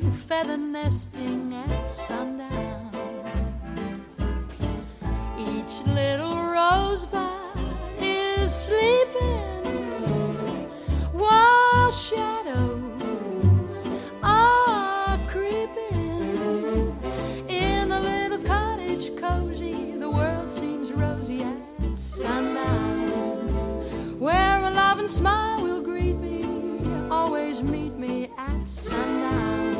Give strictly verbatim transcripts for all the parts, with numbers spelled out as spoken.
feather nesting at sundown. Each little rosebud is sleeping while shadows are creeping. In a little cottage cozy, the world seems rosy at sundown, where a loving smile will greet me, always meet me at sundown.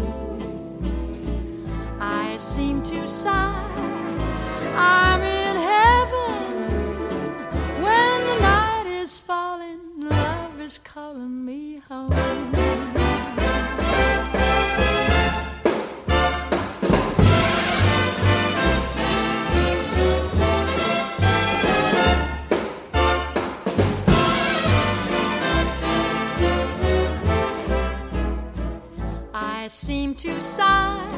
I seem to sigh, I'm in heaven, when the night is falling, love is calling me home. I seem to sigh,